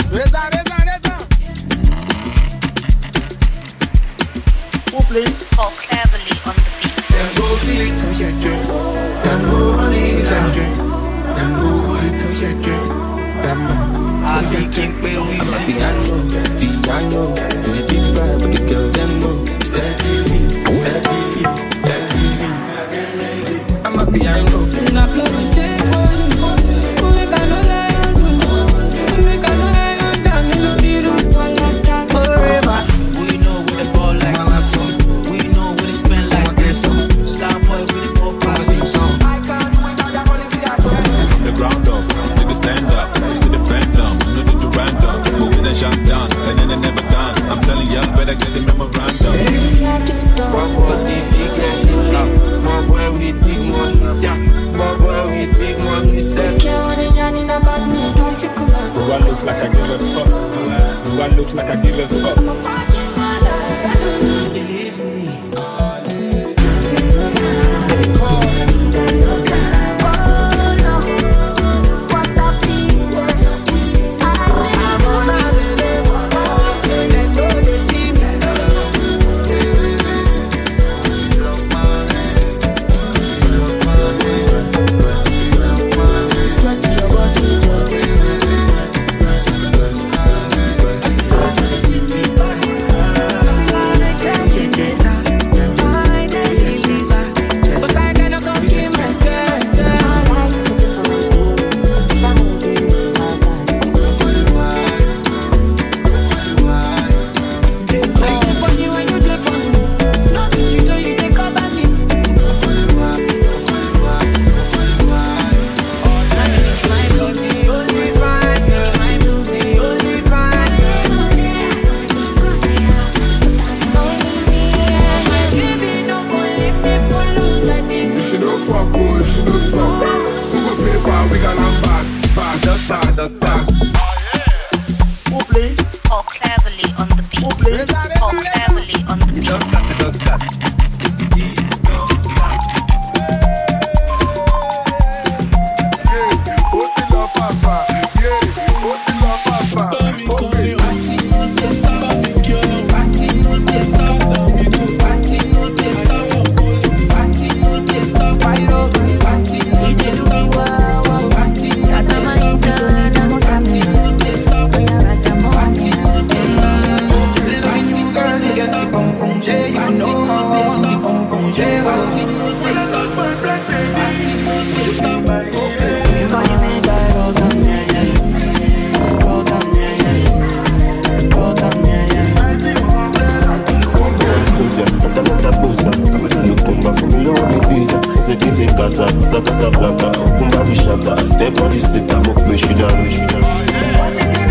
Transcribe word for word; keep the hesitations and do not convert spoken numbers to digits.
Reza, Reza, Reza. Who plays? Paul Cleverly on the beat. Them go feel it till you get. Them go money like it. Them go hold it till you get. Them man. I be king where we see. Piano, piano. It's a big vibe, but the girl them know. Steady, steady, steady. I'm a piano. And I play the same one. We make a no lie on you. We make a no lie on that melody. Forever. We know where the ball like this. We know where the spin like this. Star boy with the ball pass this. I can't do it, I wanna see I go. From the ground up, nigga stand up. You see the phantom, no do the random. Move it and shut down, and then it never done. I'm telling y'all, better get the memorandum. Small boy with big money, small boy with big money, small boy with big money, Do I look like I give a fuck? Do I look like I give a fuck? Delete it for me. Who plays? Paul Cleverly on the beat. Reza, Reza, Paul Reza. Cleverly on the beat. Step on the set, I'm up, we should have, we should have.